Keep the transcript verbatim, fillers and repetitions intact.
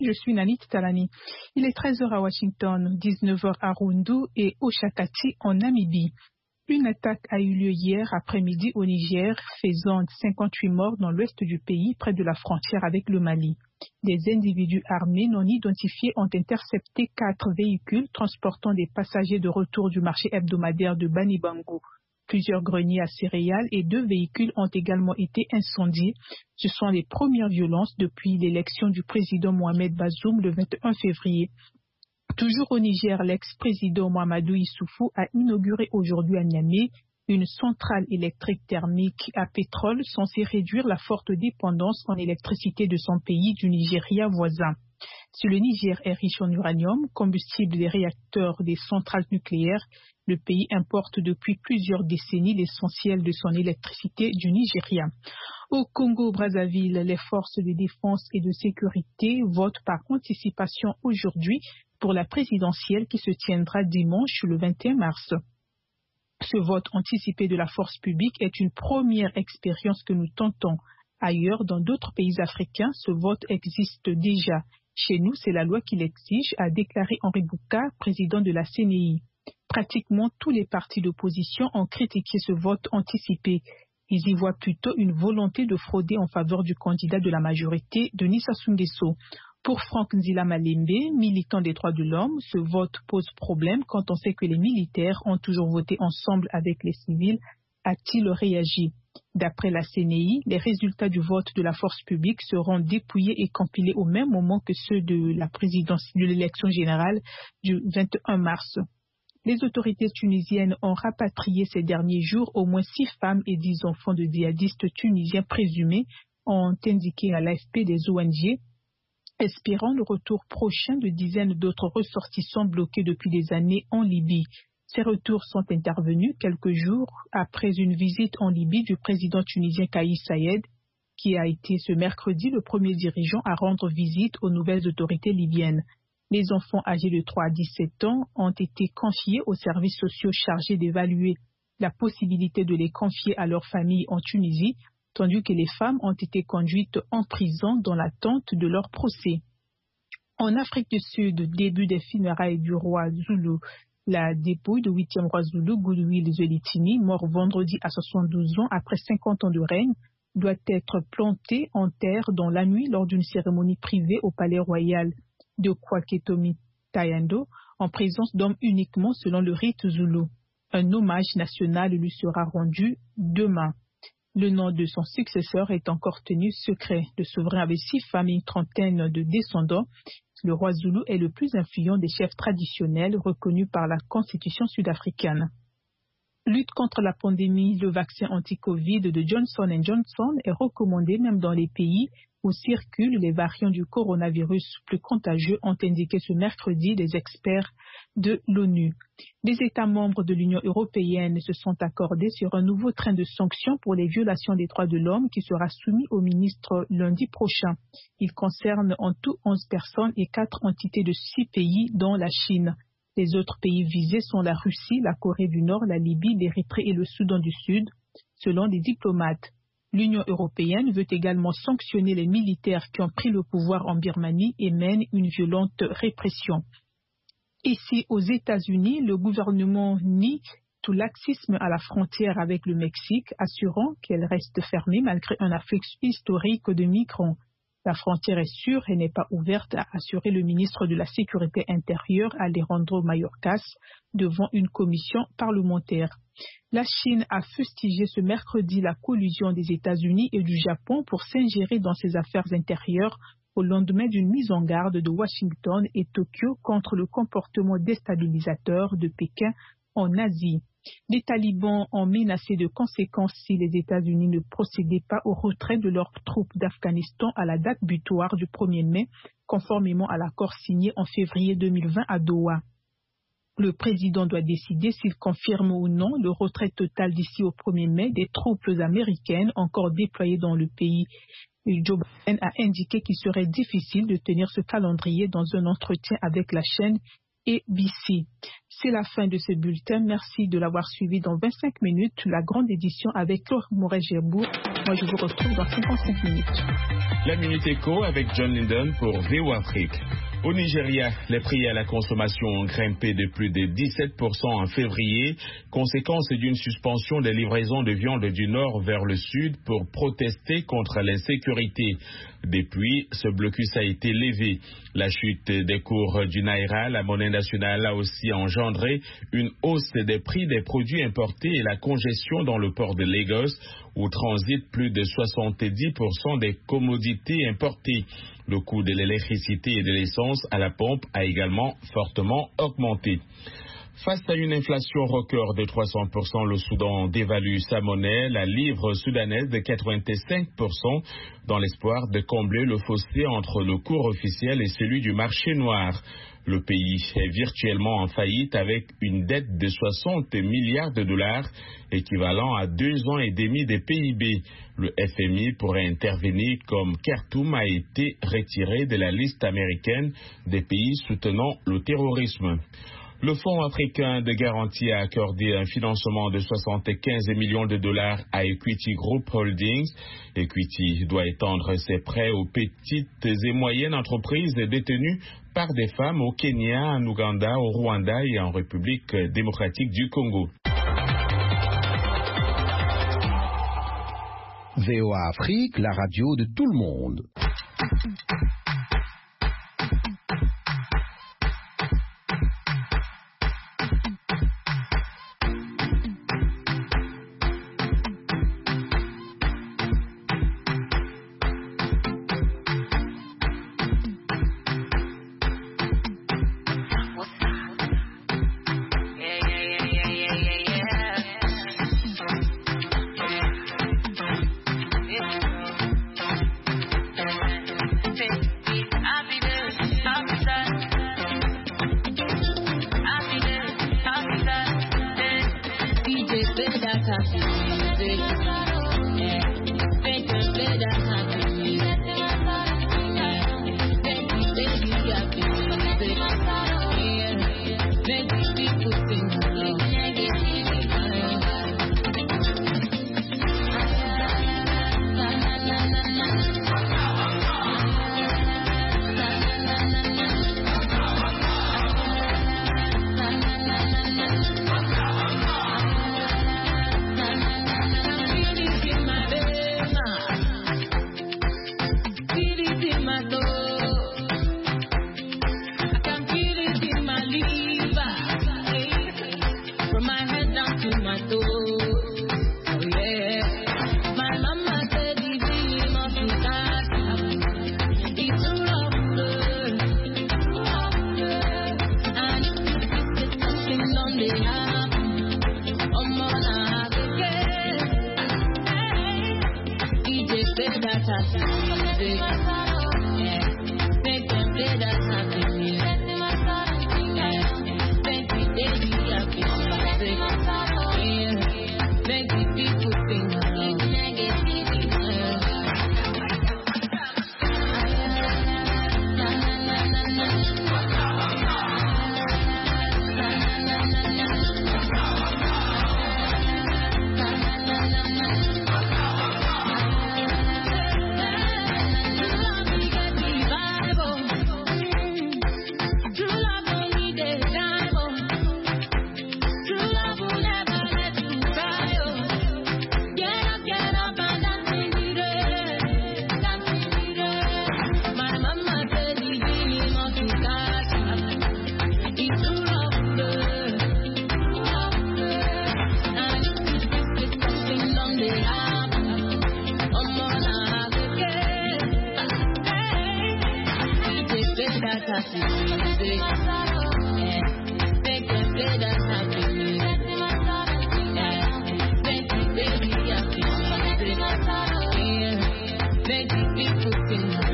Je suis Nanit Talani. Il est treize heures à Washington, dix-neuf heures à Rundu et Oshakati en Namibie. Une attaque a eu lieu hier après-midi au Niger, faisant cinquante-huit morts dans l'ouest du pays, près de la frontière avec le Mali. Des individus armés non identifiés ont intercepté quatre véhicules transportant des passagers de retour du marché hebdomadaire de Banibango. Plusieurs greniers à céréales et deux véhicules ont également été incendiés. Ce sont les premières violences depuis l'élection du président Mohamed Bazoum le vingt et un février. Toujours au Niger, l'ex-président Mahamadou Issoufou a inauguré aujourd'hui à Niamey une centrale électrique thermique à pétrole censée réduire la forte dépendance en électricité de son pays du Nigeria voisin. Si le Niger est riche en uranium, combustible des réacteurs des centrales nucléaires, le pays importe depuis plusieurs décennies l'essentiel de son électricité du Nigeria. Au Congo-Brazzaville, les forces de défense et de sécurité votent par anticipation aujourd'hui pour la présidentielle qui se tiendra dimanche le vingt et un mars. Ce vote anticipé de la force publique est une première expérience que nous tentons. Ailleurs, dans d'autres pays africains, ce vote existe déjà. Chez nous, c'est la loi qui l'exige, a déclaré Henri Bouka, président de la C N I. Pratiquement tous les partis d'opposition ont critiqué ce vote anticipé. Ils y voient plutôt une volonté de frauder en faveur du candidat de la majorité, Denis Sassou Nguesso. Pour Franck Nzila Malembe, militant des droits de l'homme, ce vote pose problème quand on sait que les militaires ont toujours voté ensemble avec les civils, a-t-il réagi. D'après la C N I, les résultats du vote de la force publique seront dépouillés et compilés au même moment que ceux de la présidence de l'élection générale du vingt et un mars. Les autorités tunisiennes ont rapatrié ces derniers jours au moins six femmes et dix enfants de djihadistes tunisiens présumés, ont indiqué à l'A F P des O N G, espérant le retour prochain de dizaines d'autres ressortissants bloqués depuis des années en Libye. Ces retours sont intervenus quelques jours après une visite en Libye du président tunisien Kais Saied, qui a été ce mercredi le premier dirigeant à rendre visite aux nouvelles autorités libyennes. Les enfants âgés de trois à dix-sept ans ont été confiés aux services sociaux chargés d'évaluer la possibilité de les confier à leurs familles en Tunisie, tandis que les femmes ont été conduites en prison dans l'attente de leur procès. En Afrique du Sud, début des funérailles du roi Zulu. La dépouille du huitième roi Zulu, Goodwill Zwelithini, mort vendredi à soixante-douze ans après cinquante ans de règne, doit être plantée en terre dans la nuit lors d'une cérémonie privée au palais royal de Kwaketomi Tayando, en présence d'hommes uniquement selon le rite Zulu. Un hommage national lui sera rendu demain. Le nom de son successeur est encore tenu secret. Le souverain avait six femmes et une trentaine de descendants. Le roi Zulu est le plus influent des chefs traditionnels reconnus par la constitution sud-africaine. Lutte contre la pandémie, le vaccin anti-Covid de Johnson and Johnson est recommandé même dans les pays où circulent les variants du coronavirus plus contagieux, ont indiqué ce mercredi des experts de l'ONU. Les États membres de l'Union européenne se sont accordés sur un nouveau train de sanctions pour les violations des droits de l'homme qui sera soumis au ministre lundi prochain. Il concerne en tout onze personnes et quatre entités de six pays, dont la Chine. Les autres pays visés sont la Russie, la Corée du Nord, la Libye, l'Érythrée et le Soudan du Sud, selon des diplomates. L'Union européenne veut également sanctionner les militaires qui ont pris le pouvoir en Birmanie et mènent une violente répression. Ici, aux États-Unis, le gouvernement nie tout laxisme à la frontière avec le Mexique, assurant qu'elle reste fermée malgré un afflux historique de migrants. La frontière est sûre et n'est pas ouverte, a assuré le ministre de la Sécurité intérieure, Alejandro Mayorkas, devant une commission parlementaire. La Chine a fustigé ce mercredi la collusion des États-Unis et du Japon pour s'ingérer dans ses affaires intérieures au lendemain d'une mise en garde de Washington et Tokyo contre le comportement déstabilisateur de Pékin en Asie. Les talibans ont menacé de conséquences si les États-Unis ne procédaient pas au retrait de leurs troupes d'Afghanistan à la date butoir du premier mai, conformément à l'accord signé en février deux mille vingt à Doha. Le président doit décider s'il confirme ou non le retrait total d'ici au premier mai des troupes américaines encore déployées dans le pays. Joe Biden a indiqué qu'il serait difficile de tenir ce calendrier dans un entretien avec la chaîne A B C. C'est la fin de ce bulletin. Merci de l'avoir suivi dans vingt-cinq minutes, la grande édition avec Claude Moret-Gerbourg. Moi, je vous retrouve dans cinquante-cinq minutes. La Minute Éco avec John Linden pour V O Afrique. Au Nigeria, les prix à la consommation ont grimpé de plus de dix-sept pour cent en février, conséquence d'une suspension des livraisons de viande du nord vers le sud pour protester contre l'insécurité. Depuis, ce blocus a été levé. La chute des cours du Naira, la monnaie nationale, a aussi engendré une hausse des prix des produits importés et la congestion dans le port de Lagos, où transitent plus de soixante-dix pour cent des commodités importées. Le coût de l'électricité et de l'essence à la pompe a également fortement augmenté. Face à une inflation record de trois cents pour cent, le Soudan dévalue sa monnaie, la livre soudanaise, de quatre-vingt-cinq pour cent, dans l'espoir de combler le fossé entre le cours officiel et celui du marché noir. Le pays est virtuellement en faillite avec une dette de soixante milliards de dollars, équivalent à deux ans et demi de P I B. Le F M I pourrait intervenir comme Khartoum a été retiré de la liste américaine des pays soutenant le terrorisme. Le Fonds africain de garantie a accordé un financement de soixante-quinze millions de dollars à Equity Group Holdings. Equity doit étendre ses prêts aux petites et moyennes entreprises détenues par des femmes au Kenya, en Ouganda, au Rwanda et en République démocratique du Congo. V O A Afrique, la radio de tout le monde. Make these people sing.